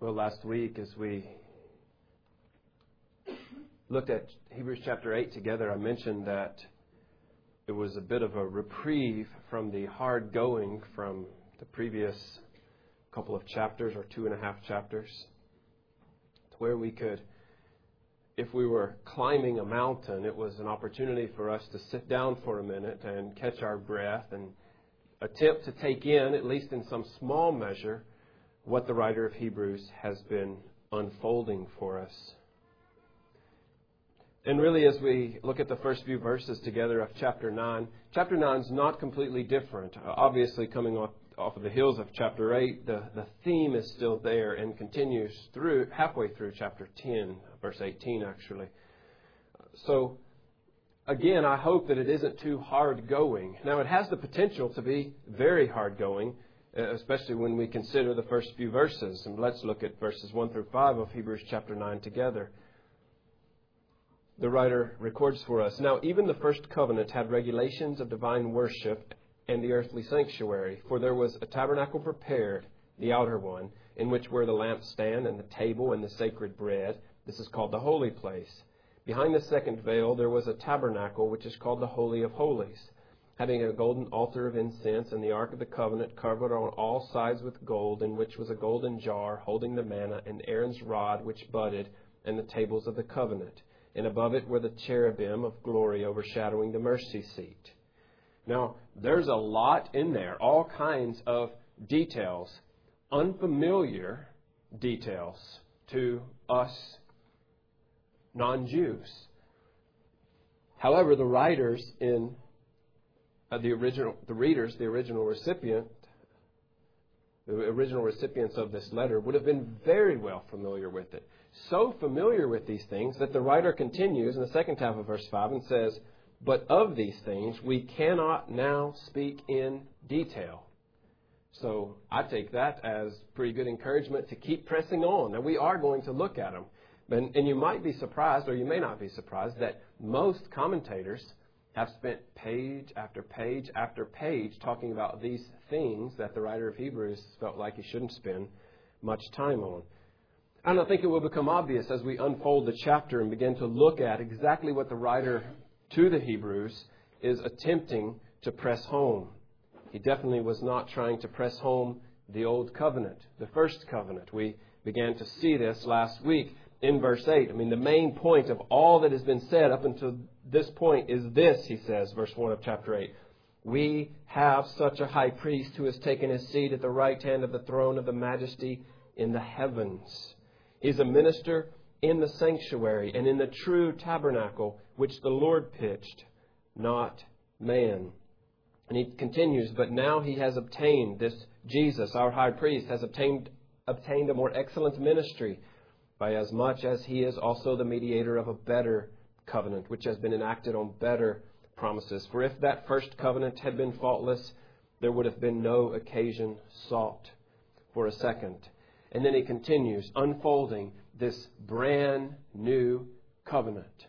Well, last week as we looked at Hebrews chapter 8 together, I mentioned that it was a bit of a reprieve from the hard going from the previous couple of chapters or 2.5 chapters, to where we could, if we were climbing a mountain, it was an opportunity for us to sit down for a minute and catch our breath and attempt to take in, at least in some small measure, what the writer of Hebrews has been unfolding for us. And really, as we look at the first few verses together of chapter 9 is not completely different. Obviously, coming off of the heels of chapter 8, the theme is still there and continues through halfway through chapter 10, verse 18 actually. So, again, I hope that it isn't too hard going. Now, it has the potential to be very hard going, especially when we consider the first few verses. And let's look at verses 1 through 5 of Hebrews chapter 9 together. The writer records for us, "Now even the first covenant had regulations of divine worship and the earthly sanctuary. For there was a tabernacle prepared, the outer one, in which were the lampstand and the table and the sacred bread. This is called the holy place. Behind the second veil there was a tabernacle which is called the Holy of Holies, having a golden altar of incense and the ark of the covenant covered on all sides with gold, in which was a golden jar holding the manna and Aaron's rod which budded and the tables of the covenant. And above it were the cherubim of glory overshadowing the mercy seat." Now, there's a lot in there, all kinds of details, unfamiliar details to us non-Jews. However, the writers in the original recipients of this letter would have been very well familiar with it. So familiar with these things that the writer continues in the second half of verse 5 and says, "But of these things we cannot now speak in detail." So I take that as pretty good encouragement to keep pressing on. And we are going to look at them. And you might be surprised, or you may not be surprised, that most commentators have spent page after page after page talking about these things that the writer of Hebrews felt like he shouldn't spend much time on. And I think it will become obvious as we unfold the chapter and begin to look at exactly what the writer to the Hebrews is attempting to press home. He definitely was not trying to press home the old covenant, the first covenant. We began to see this last week in verse 8. I mean, the main point of all that has been said up until this point is this, he says, verse 1 of chapter 8. "We have such a high priest who has taken his seat at the right hand of the throne of the majesty in the heavens. He's a minister in the sanctuary and in the true tabernacle which the Lord pitched, not man." And he continues, "But now he has obtained," this Jesus, our high priest, has obtained a more excellent ministry, by as much as he is also the mediator of a better covenant, which has been enacted on better promises. For if that first covenant had been faultless, there would have been no occasion sought for a second. And then he continues, unfolding this brand new covenant.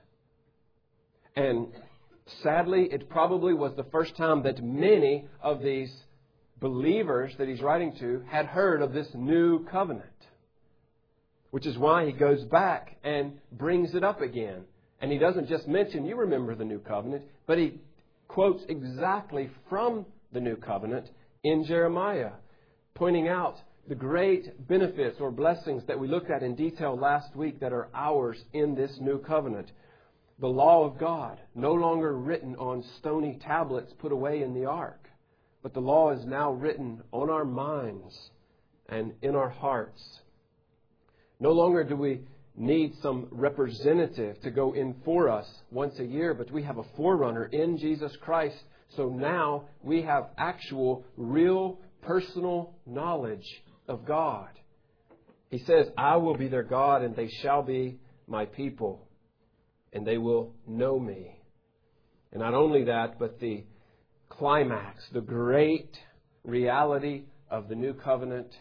And sadly, it probably was the first time that many of these believers that he's writing to had heard of this new covenant, which is why he goes back and brings it up again. And he doesn't just mention, you remember the new covenant, but he quotes exactly from the new covenant in Jeremiah, pointing out the great benefits or blessings that we looked at in detail last week that are ours in this new covenant. The law of God, no longer written on stony tablets put away in the ark, but the law is now written on our minds and in our hearts. No longer do we need some representative to go in for us once a year, but we have a forerunner in Jesus Christ. So now we have actual, real, personal knowledge of God. He says, "I will be their God and they shall be my people, and they will know me." And not only that, but the climax, the great reality of the new covenant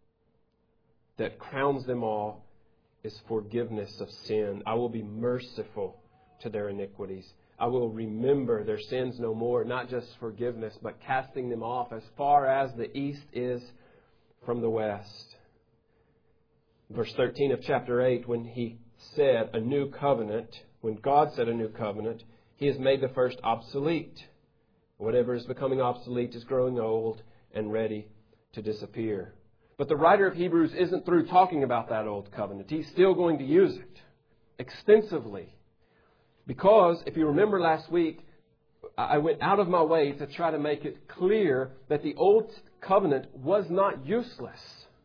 that crowns them all is forgiveness of sin. "I will be merciful to their iniquities. I will remember their sins no more." Not just forgiveness, but casting them off as far as the east is from the west. Verse 13 of chapter 8, when he said a new covenant, when God said a new covenant, He has made the first obsolete. Whatever is becoming obsolete is growing old and ready to disappear. But the writer of Hebrews isn't through talking about that old covenant. He's still going to use it extensively. Because, if you remember last week, I went out of my way to try to make it clear that the old covenant was not useless.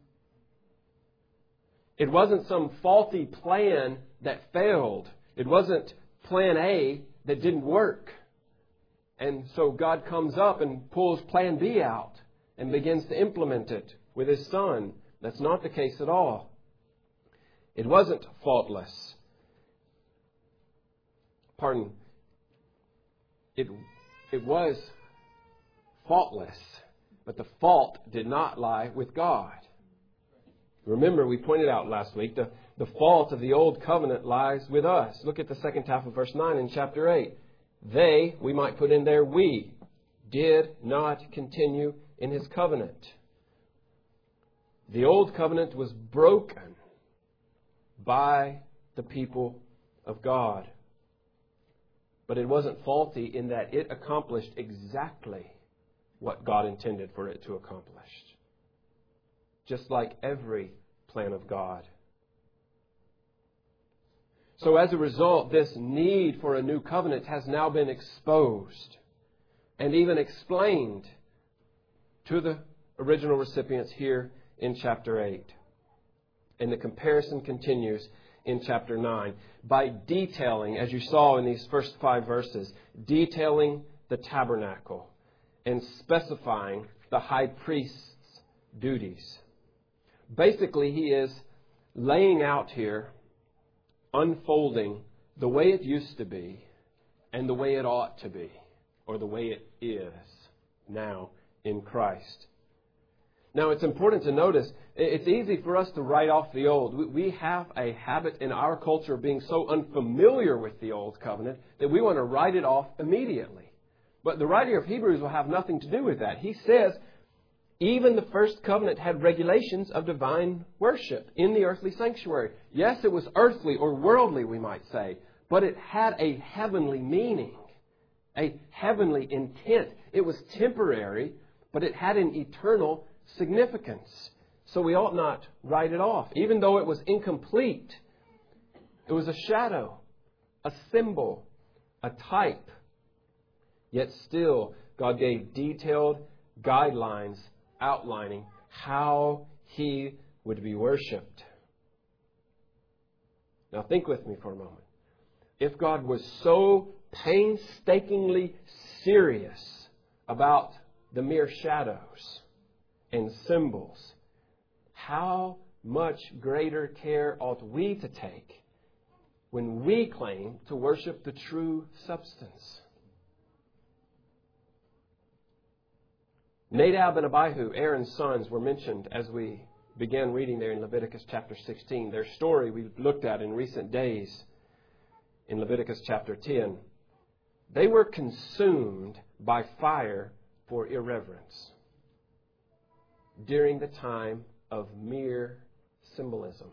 It wasn't some faulty plan that failed. It wasn't plan A that didn't work. And so God comes up and pulls plan B out and begins to implement it with His Son. That's not the case at all. It wasn't faultless. Pardon. It was faultless, but the fault did not lie with God. Remember, we pointed out last week, the fault of the old covenant lies with us. Look at the second half of verse 9 in chapter 8. They, we might put in there, we, did not continue in His covenant. The old covenant was broken by the people of God. But it wasn't faulty in that it accomplished exactly what God intended for it to accomplish. Just like every plan of God. So as a result, this need for a new covenant has now been exposed and even explained to the original recipients here in chapter 8. And the comparison continues in chapter 9 by detailing, as you saw in these first 5 verses, detailing the tabernacle and specifying the high priest's duties. Basically, he is laying out here, unfolding the way it used to be and the way it ought to be, or the way it is now in Christ. Now, it's important to notice, it's easy for us to write off the old. We have a habit in our culture of being so unfamiliar with the old covenant that we want to write it off immediately. But the writer of Hebrews will have nothing to do with that. He says, even the first covenant had regulations of divine worship in the earthly sanctuary. Yes, it was earthly or worldly, we might say, but it had a heavenly meaning, a heavenly intent. It was temporary, but it had an eternal significance. So we ought not write it off. Even though it was incomplete, it was a shadow, a symbol, a type. Yet still, God gave detailed guidelines outlining how He would be worshipped. Now think with me for a moment. If God was so painstakingly serious about the mere shadows and symbols, how much greater care ought we to take when we claim to worship the true substance? Nadab and Abihu, Aaron's sons, were mentioned as we began reading there in Leviticus chapter 16. Their story we looked at in recent days in Leviticus chapter 10. They were consumed by fire for irreverence during the time of mere symbolism.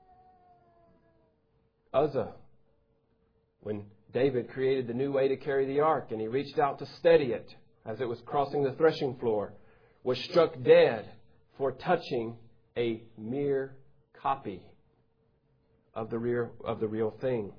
Uzzah, when David created the new way to carry the ark and he reached out to steady it as it was crossing the threshing floor, was struck dead for touching a mere copy of the real thing.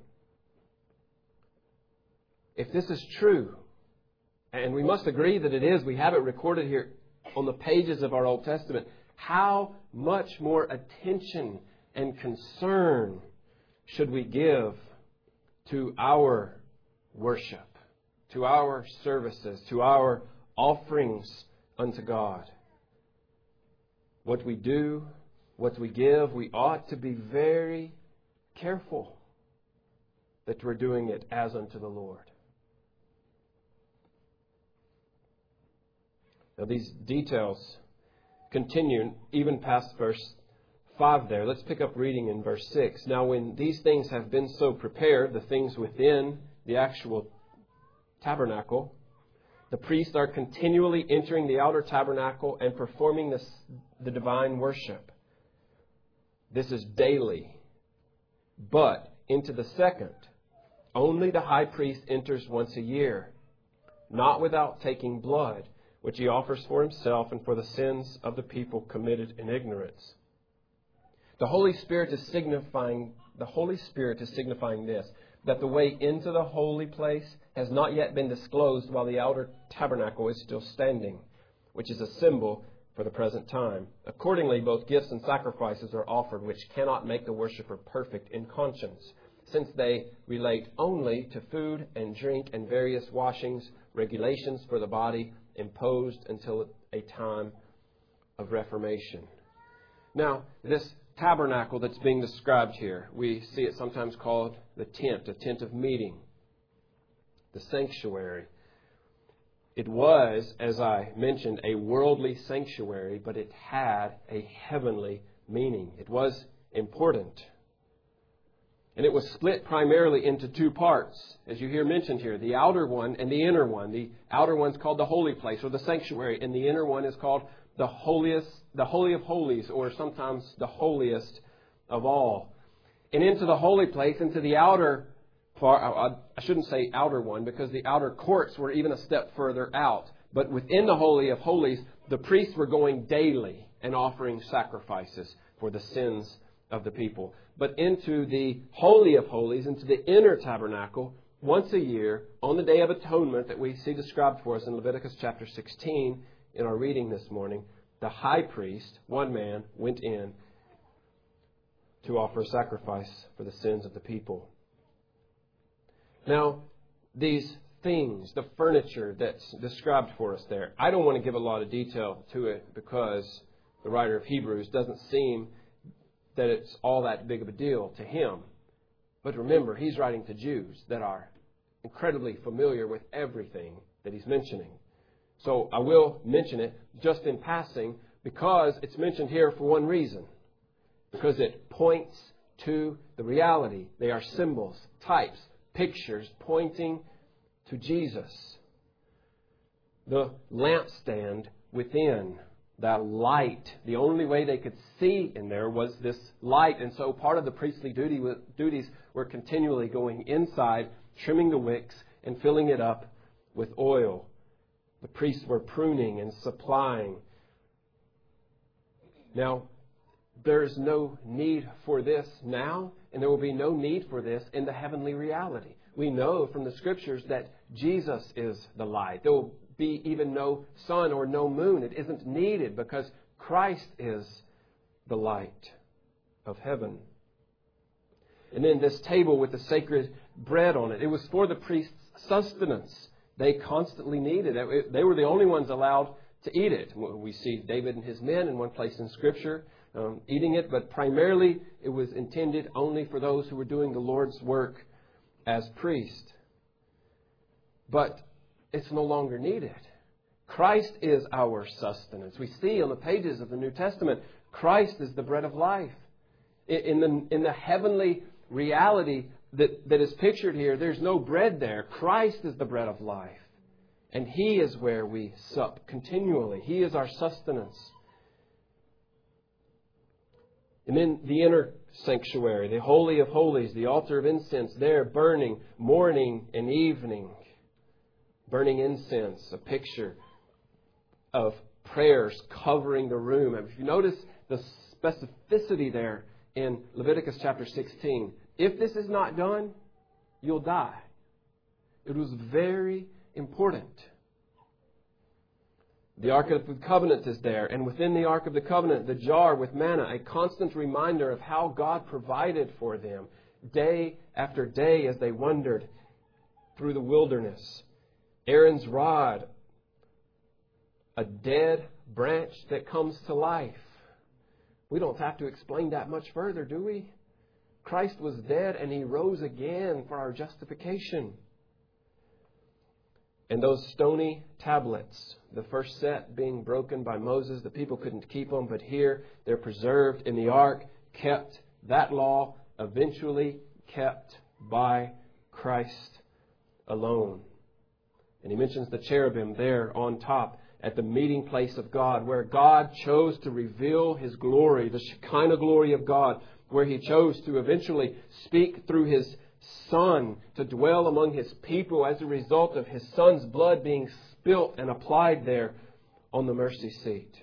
If this is true, and we must agree that it is, we have it recorded here on the pages of our Old Testament, how much more attention and concern should we give to our worship, to our services, to our offerings unto God? What we do, what we give, we ought to be very careful that we're doing it as unto the Lord. Now these details continue even past verse 5 there. Let's pick up reading in verse 6. Now when these things have been so prepared, the things within the actual tabernacle, the priests are continually entering the outer tabernacle and performing the divine worship. This is daily. But into the second, only the high priest enters once a year, not without taking blood, which he offers for himself and for the sins of the people committed in ignorance. The Holy Spirit is signifying this, that the way into the holy place has not yet been disclosed while the outer tabernacle is still standing, which is a symbol for the present time. Accordingly, both gifts and sacrifices are offered, which cannot make the worshiper perfect in conscience, since they relate only to food and drink and various washings, regulations for the body imposed until a time of reformation. Now, this tabernacle that's being described here, we see it sometimes called the tent, a tent of meeting, the sanctuary. It was, as I mentioned, a worldly sanctuary, but it had a heavenly meaning. It was important. And it was split primarily into two parts, as you hear mentioned here, the outer one and the inner one. The outer one's called the holy place or the sanctuary, and the inner one is called the Holy of Holies, or sometimes the holiest of all. And into the holy place, into the outer part, I shouldn't say outer one, because the outer courts were even a step further out. But within the Holy of Holies, the priests were going daily and offering sacrifices for the sins of the people. But into the Holy of Holies, into the inner tabernacle, once a year, on the Day of Atonement that we see described for us in Leviticus chapter 16 in our reading this morning, the high priest, one man, went in to offer a sacrifice for the sins of the people. Now, these things, the furniture that's described for us there, I don't want to give a lot of detail to it because the writer of Hebrews doesn't seem that it's all that big of a deal to him. But remember, he's writing to Jews that are incredibly familiar with everything that he's mentioning. So I will mention it just in passing because it's mentioned here for one reason. Because it points to the reality. They are symbols, types, pictures pointing to Jesus. The lampstand within, that light, the only way they could see in there was this light. And so part of the priestly duties were continually going inside, trimming the wicks and filling it up with oil. The priests were pruning and supplying. Now, there is no need for this now, and there will be no need for this in the heavenly reality. We know from the Scriptures that Jesus is the light. There will be even no sun or no moon. It isn't needed because Christ is the light of heaven. And then this table with the sacred bread on it, it was for the priest's sustenance. They constantly needed it. They were the only ones allowed to eat it. We see David and his men in one place in Scripture eating it, but primarily it was intended only for those who were doing the Lord's work as priest. But it's no longer needed. Christ is our sustenance. We see on the pages of the New Testament, Christ is the bread of life. In the heavenly reality that is pictured here, there's no bread there. Christ is the bread of life. And He is where we sup continually. He is our sustenance. And then the inner sanctuary, the Holy of Holies, the altar of incense there burning morning and evening. Burning incense, a picture of prayers covering the room. If you notice the specificity there in Leviticus chapter 16, if this is not done, you'll die. It was very important. The Ark of the Covenant is there, and within the Ark of the Covenant, the jar with manna, a constant reminder of how God provided for them day after day as they wandered through the wilderness. Aaron's rod, a dead branch that comes to life. We don't have to explain that much further, do we? Christ was dead and He rose again for our justification. And those stony tablets, the first set being broken by Moses, the people couldn't keep them, but here they're preserved in the ark, kept, that law eventually kept by Christ alone. And he mentions the cherubim there on top at the meeting place of God, where God chose to reveal His glory, the Shekinah glory of God, where He chose to eventually speak through His Son to dwell among His people as a result of His Son's blood being spilt and applied there on the mercy seat.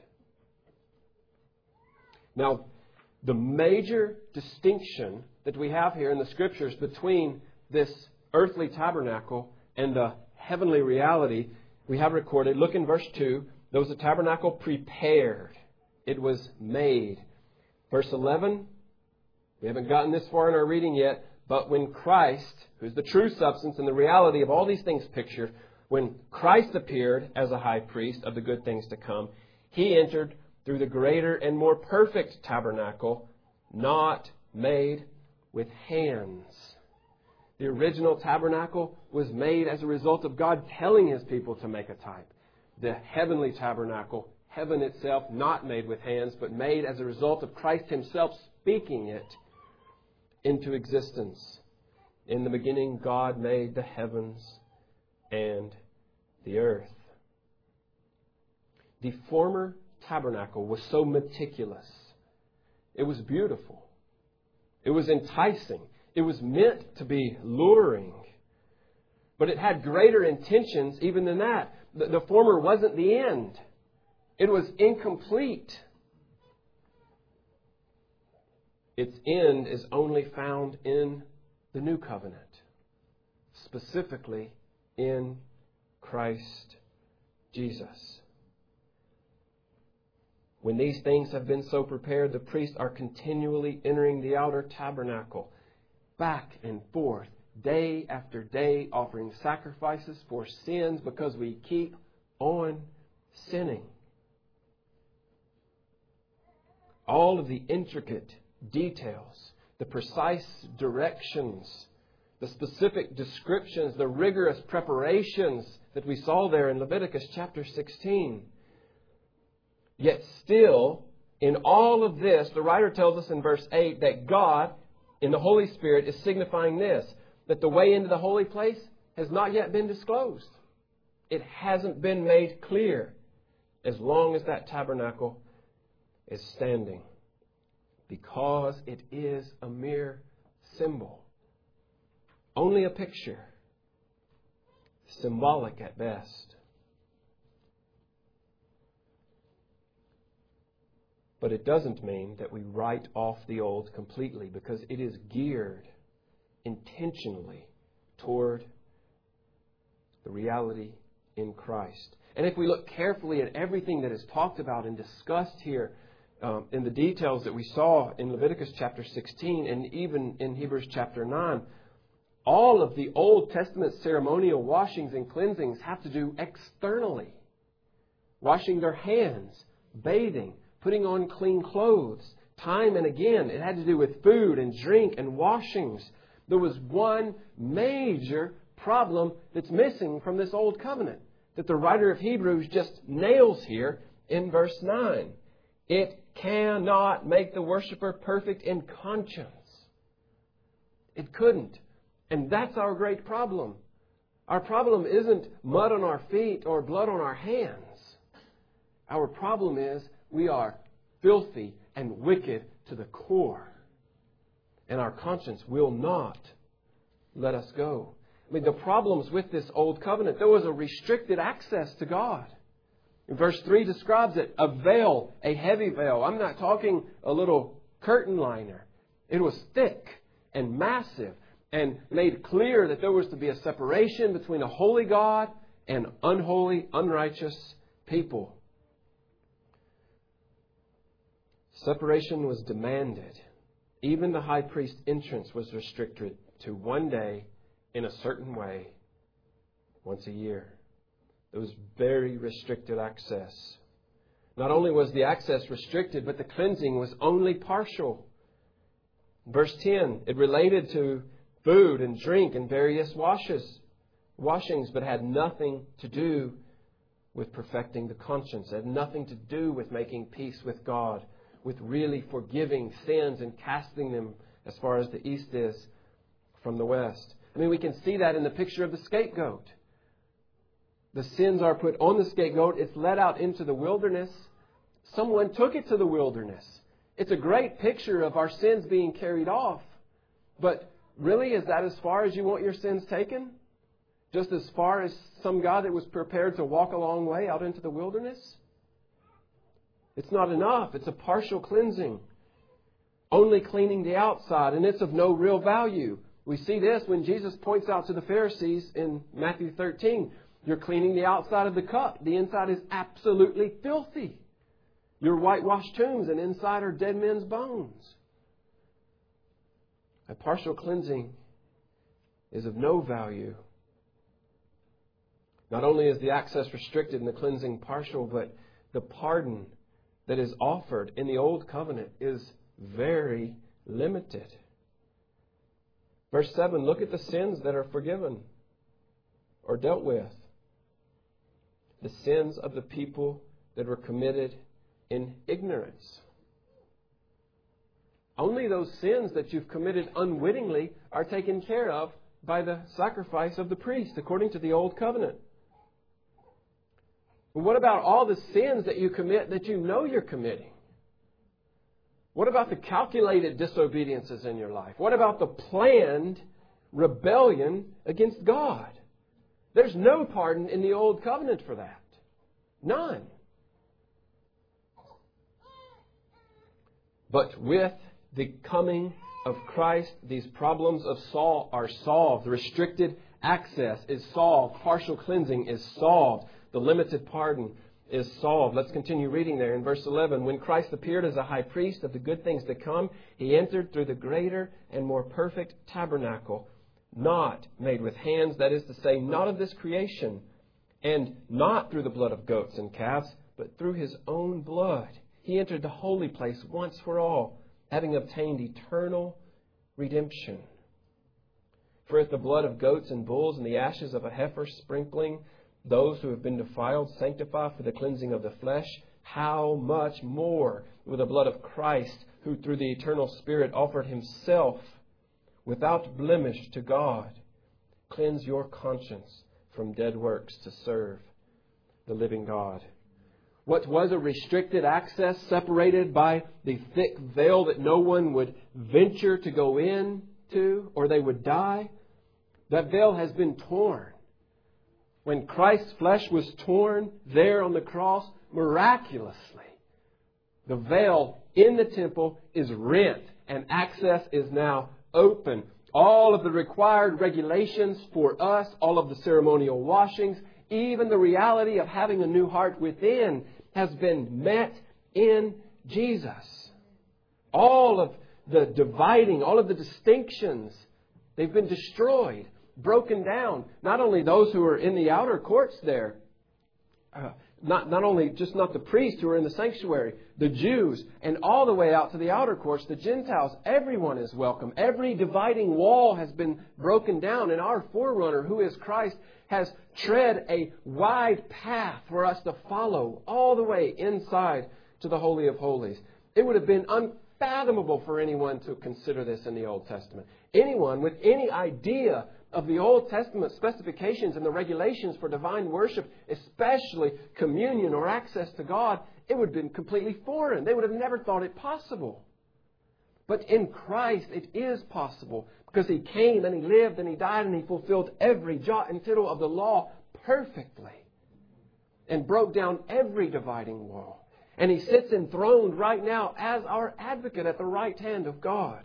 Now, the major distinction that we have here in the Scriptures between this earthly tabernacle and the heavenly reality we have recorded. Look in verse 2. There was a tabernacle prepared. It was made. Verse 11. We haven't gotten this far in our reading yet. But when Christ, who is the true substance and the reality of all these things pictured, when Christ appeared as a high priest of the good things to come, He entered through the greater and more perfect tabernacle, not made with hands. The original tabernacle was made as a result of God telling His people to make a type. The heavenly tabernacle, heaven itself, not made with hands, but made as a result of Christ Himself speaking it into existence. In the beginning, God made the heavens and the earth. The former tabernacle was so meticulous. It was beautiful. It was enticing. It was meant to be luring. But it had greater intentions even than that. The former wasn't the end. It was incomplete. Its end is only found in the new covenant, specifically in Christ Jesus. When these things have been so prepared, the priests are continually entering the outer tabernacle, back and forth, day after day, offering sacrifices for sins because we keep on sinning. All of the intricate details, the precise directions, the specific descriptions, the rigorous preparations that we saw there in Leviticus chapter 16. Yet still, in all of this, the writer tells us in verse 8 that God, in the Holy Spirit, is signifying this, that the way into the holy place has not yet been disclosed. It hasn't been made clear as long as that tabernacle is standing, because it is a mere symbol, only a picture, symbolic at best. But it doesn't mean that we write off the old completely, because it is geared intentionally toward the reality in Christ. And if we look carefully at everything that is talked about and discussed here in the details that we saw in Leviticus chapter 16 and even in Hebrews chapter 9, all of the Old Testament ceremonial washings and cleansings have to do externally. Washing their hands, bathing, putting on clean clothes. Time and again, it had to do with food and drink and washings. There was one major problem that's missing from this old covenant that the writer of Hebrews just nails here in verse 9. It cannot make the worshiper perfect in conscience. It couldn't. And that's our great problem. Our problem isn't mud on our feet or blood on our hands. Our problem is we are filthy and wicked to the core. And our conscience will not let us go. I mean, the problems with this old covenant, there was a restricted access to God. In verse 3 describes it, a veil, a heavy veil. I'm not talking a little curtain liner. It was thick and massive and made clear that there was to be a separation between a holy God and unholy, unrighteous people. Separation was demanded. Even the high priest's entrance was restricted to one day in a certain way once a year. There was very restricted access. Not only was the access restricted, but the cleansing was only partial. Verse 10, it related to food and drink and various washings, but had nothing to do with perfecting the conscience. It had nothing to do with making peace with God, with really forgiving sins and casting them as far as the east is from the west. I mean, we can see that in the picture of the scapegoat. The sins are put on the scapegoat. It's led out into the wilderness. Someone took it to the wilderness. It's a great picture of our sins being carried off. But really, is that as far as you want your sins taken? Just as far as some God that was prepared to walk a long way out into the wilderness? It's not enough. It's a partial cleansing. Only cleaning the outside, and it's of no real value. We see this when Jesus points out to the Pharisees in Matthew 13. You're cleaning the outside of the cup. The inside is absolutely filthy. You're whitewashed tombs, and inside are dead men's bones. A partial cleansing is of no value. Not only is the access restricted and the cleansing partial, but the pardon that is offered in the Old Covenant is very limited. Verse 7, look at the sins that are forgiven or dealt with. The sins of the people that were committed in ignorance. Only those sins that you've committed unwittingly are taken care of by the sacrifice of the priest, according to the Old Covenant. But what about all the sins that you commit that you know you're committing? What about the calculated disobediences in your life? What about the planned rebellion against God? There's no pardon in the Old Covenant for that. None. But with the coming of Christ, these problems of Saul are solved. The restricted access is solved. Partial cleansing is solved. The limited pardon is solved. Let's continue reading there in verse 11. When Christ appeared as a high priest of the good things to come, He entered through the greater and more perfect tabernacle, not made with hands, that is to say, not of this creation, and not through the blood of goats and calves, but through His own blood. He entered the holy place once for all, having obtained eternal redemption. For if the blood of goats and bulls and the ashes of a heifer sprinkling those who have been defiled sanctify for the cleansing of the flesh, how much more will the blood of Christ, who through the eternal Spirit offered Himself without blemish to God, cleanse your conscience from dead works to serve the living God. What was a restricted access separated by the thick veil that no one would venture to go into or they would die, that veil has been torn. When Christ's flesh was torn there on the cross, miraculously, the veil in the temple is rent and access is now open. All of the required regulations for us, all of the ceremonial washings, even the reality of having a new heart within has been met in Jesus. All of the dividing, all of the distinctions, they've been destroyed, broken down. Not only those who are in the outer courts there, not only just not the priests who are in the sanctuary, the Jews, and all the way out to the outer courts, the Gentiles, everyone is welcome. Every dividing wall has been broken down, and our forerunner, who is Christ, has tread a wide path for us to follow all the way inside to the Holy of Holies. It would have been unfathomable for anyone to consider this in the Old Testament. Anyone with any idea of the Old Testament specifications and the regulations for divine worship, especially communion or access to God, it would have been completely foreign. They would have never thought it possible. But in Christ, it is possible because He came and He lived and He died and He fulfilled every jot and tittle of the law perfectly and broke down every dividing wall. And He sits enthroned right now as our advocate at the right hand of God.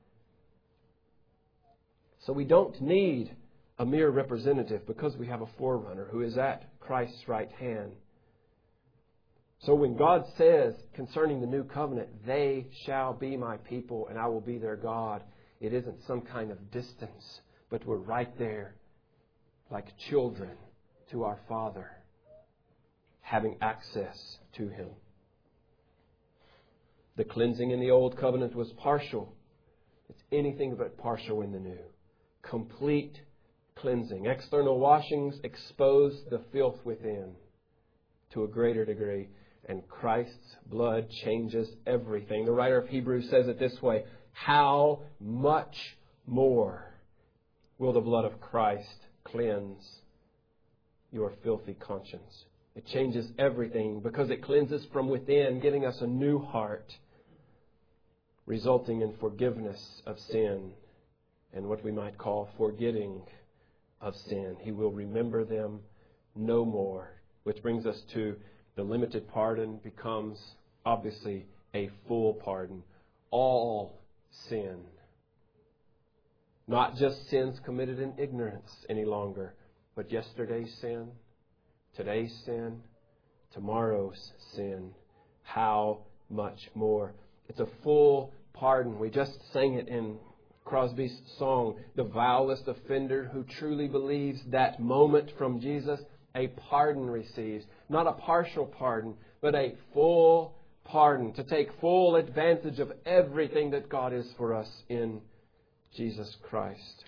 So we don't need a mere representative because we have a forerunner who is at Christ's right hand. So when God says concerning the new covenant, they shall be my people and I will be their God, it isn't some kind of distance, but we're right there like children to our Father, having access to Him. The cleansing in the old covenant was partial. It's anything but partial in the new. Complete cleansing. External washings expose the filth within to a greater degree. And Christ's blood changes everything. The writer of Hebrews says it this way: how much more will the blood of Christ cleanse your filthy conscience. It changes everything because it cleanses from within, giving us a new heart, resulting in forgiveness of sin and what we might call forgetting of sin. He will remember them no more. Which brings us to the limited pardon becomes obviously a full pardon. All sin. Not just sins committed in ignorance any longer, but yesterday's sin, today's sin, tomorrow's sin. How much more? It's a full pardon. We just sang it in Crosby's song, the vilest offender who truly believes that moment from Jesus, a pardon receives. Not a partial pardon, but a full pardon. To take full advantage of everything that God is for us in Jesus Christ.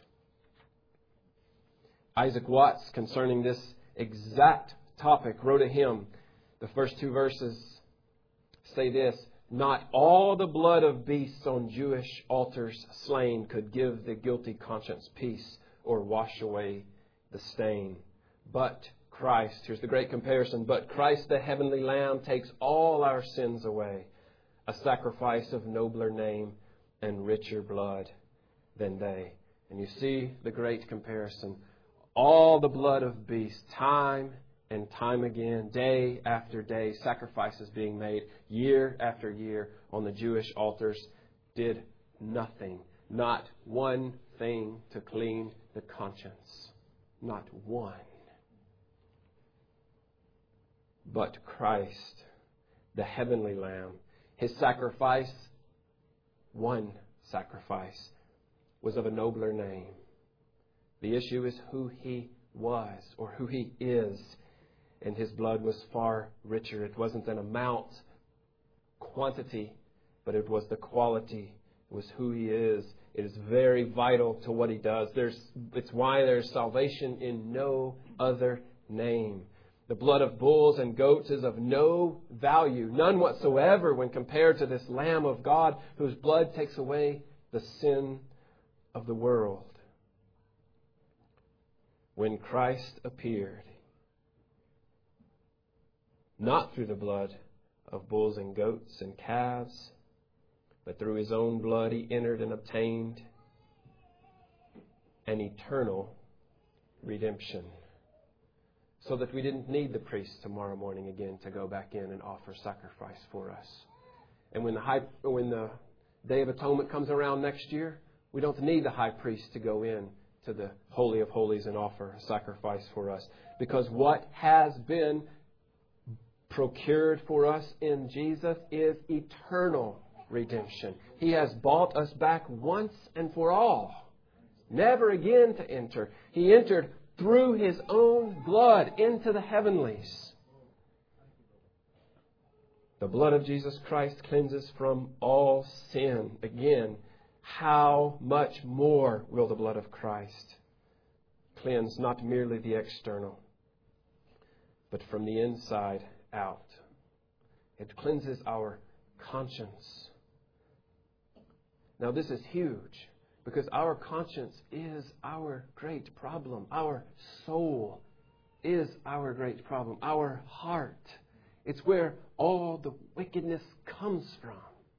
Isaac Watts, concerning this exact topic, wrote a hymn. The first two verses say this: not all the blood of beasts on Jewish altars slain could give the guilty conscience peace or wash away the stain. But Christ, here's the great comparison, but Christ the heavenly Lamb takes all our sins away, a sacrifice of nobler name and richer blood than they. And you see the great comparison. All the blood of beasts, time and time again, day after day, sacrifices being made year after year on the Jewish altars, did nothing. Not one thing to clean the conscience. Not one. But Christ, the heavenly Lamb, His sacrifice, one sacrifice, was of a nobler name. The issue is who He was or who He is. And His blood was far richer. It wasn't an amount, quantity, but it was the quality. It was who He is. It is very vital to what He does. It's why there's salvation in no other name. The blood of bulls and goats is of no value, none whatsoever, when compared to this Lamb of God whose blood takes away the sin of the world. When Christ appeared, not through the blood of bulls and goats and calves, but through His own blood He entered and obtained an eternal redemption. So that we didn't need the priest tomorrow morning again to go back in and offer sacrifice for us. And when the Day of Atonement comes around next year, we don't need the high priest to go in to the Holy of Holies and offer a sacrifice for us. Because what has been procured for us in Jesus is eternal redemption. He has bought us back once and for all, never again to enter. He entered through His own blood into the heavenlies. The blood of Jesus Christ cleanses from all sin. Again, how much more will the blood of Christ cleanse not merely the external, but from the inside out? It cleanses our conscience. Now this is huge, because our conscience is our great problem. Our soul is our great problem. Our heart. It's where all the wickedness comes from.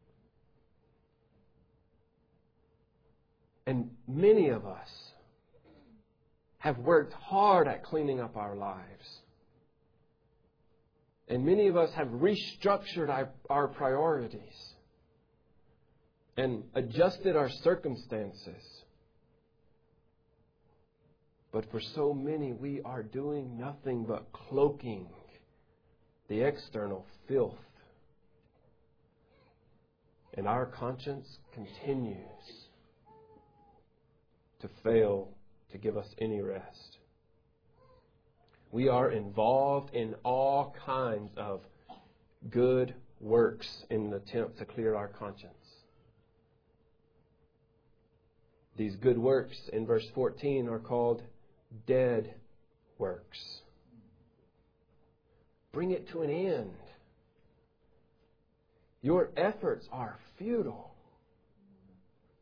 And many of us have worked hard at cleaning up our lives. And many of us have restructured our priorities and adjusted our circumstances. But for so many, we are doing nothing but cloaking the external filth. And our conscience continues to fail to give us any rest. We are involved in all kinds of good works in an attempt to clear our conscience. These good works in verse 14 are called dead works. Bring it to an end. Your efforts are futile.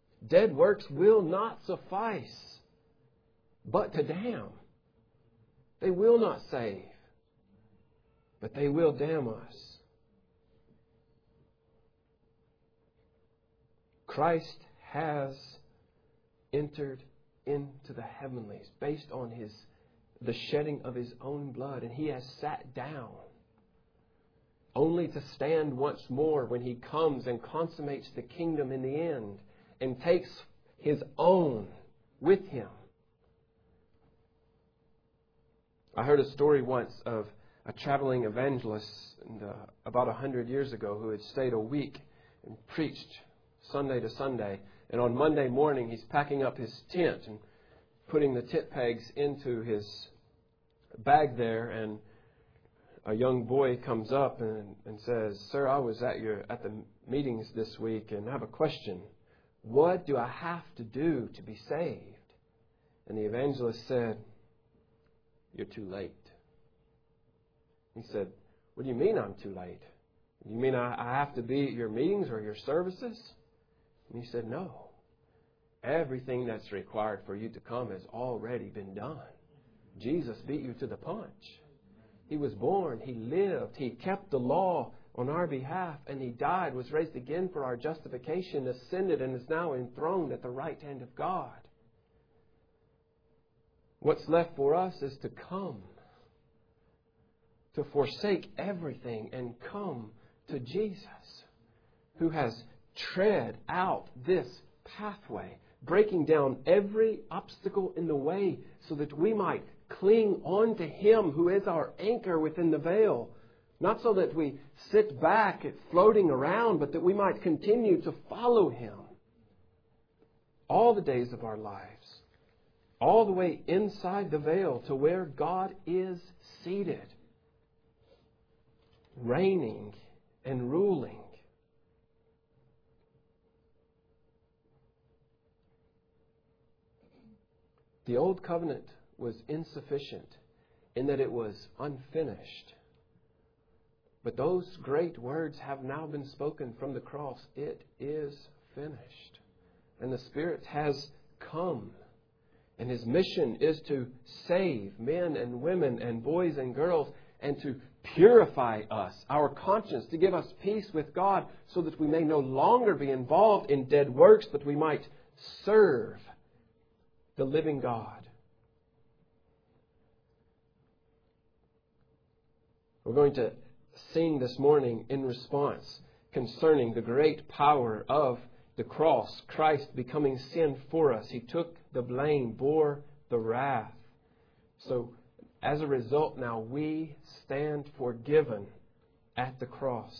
Dead works will not suffice, but to damn. They will not save, but they will damn us. Christ has entered into the heavenlies based on the shedding of His own blood, and He has sat down only to stand once more when He comes and consummates the kingdom in the end and takes His own with Him. I heard a story once of a traveling evangelist about 100 years ago who had stayed a week and preached Sunday to Sunday. And on Monday morning, he's packing up his tent and putting the tent pegs into his bag there. And a young boy comes up and says, "Sir, I was at the meetings this week and I have a question. What do I have to do to be saved?" And the evangelist said, "You're too late." He said, "What do you mean I'm too late? You mean I have to be at your meetings or your services?" And he said, "No. Everything that's required for you to come has already been done. Jesus beat you to the punch. He was born. He lived. He kept the law on our behalf. And He died, was raised again for our justification, ascended, and is now enthroned at the right hand of God. What's left for us is to come, to forsake everything and come to Jesus, who has tread out this pathway, breaking down every obstacle in the way so that we might cling on to Him who is our anchor within the veil. Not so that we sit back floating around, but that we might continue to follow Him all the days of our lives, all the way inside the veil to where God is seated, reigning and ruling. The old covenant was insufficient in that it was unfinished. But those great words have now been spoken from the cross. It is finished. And the Spirit has come. And His mission is to save men and women and boys and girls and to purify us, our conscience, to give us peace with God so that we may no longer be involved in dead works, but we might serve the living God. We're going to sing this morning in response concerning the great power of the cross, Christ becoming sin for us. He took the blame, bore the wrath. So as a result, now we stand forgiven at the cross.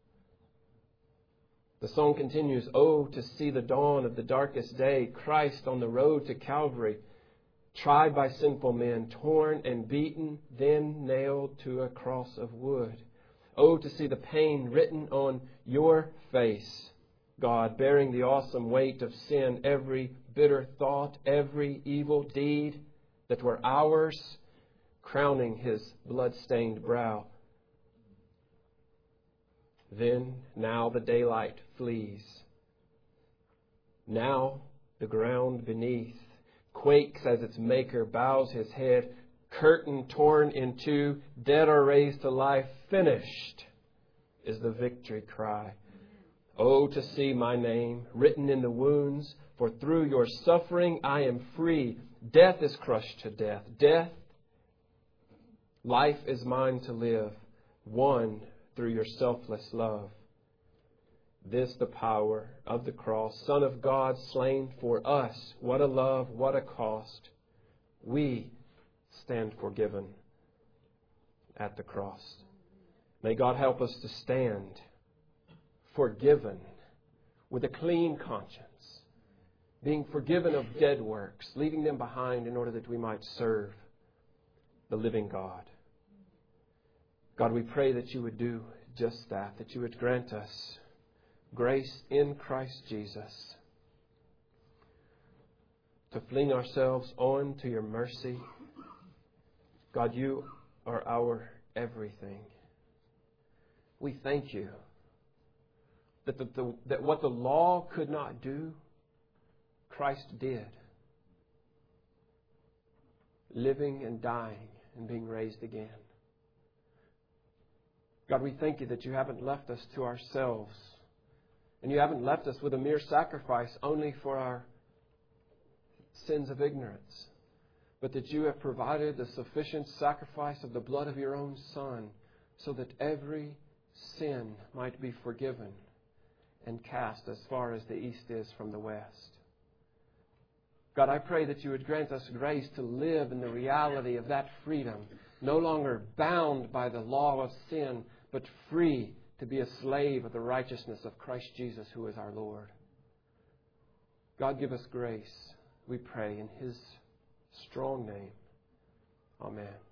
The song continues, "Oh, to see the dawn of the darkest day, Christ on the road to Calvary, tried by sinful men, torn and beaten, then nailed to a cross of wood. Oh, to see the pain written on your face, God, bearing the awesome weight of sin, every bitter thought, every evil deed that were ours, crowning His blood-stained brow. Then, now the daylight flees. Now the ground beneath quakes as its Maker bows His head. Curtain torn in two, dead are raised to life. Finished is the victory cry. Oh, to see my name written in the wounds, for through your suffering I am free. Death is crushed to death. Death, life is mine to live, won through your selfless love. This the power of the cross, Son of God slain for us. What a love, what a cost. We stand forgiven at the cross. May God help us to stand forgiven with a clean conscience, being forgiven of dead works, leaving them behind in order that we might serve the living God. God, we pray that you would do just that you would grant us grace in Christ Jesus to fling ourselves on to your mercy. God, you are our everything. We thank you that what the law could not do, Christ did. Living and dying and being raised again. God, we thank You that You haven't left us to ourselves, and You haven't left us with a mere sacrifice only for our sins of ignorance, but that You have provided the sufficient sacrifice of the blood of Your own Son so that every sin might be forgiven and cast as far as the east is from the west. God, I pray that You would grant us grace to live in the reality of that freedom, no longer bound by the law of sin, but free to be a slave of the righteousness of Christ Jesus, who is our Lord. God, give us grace, we pray, in His strong name. Amen.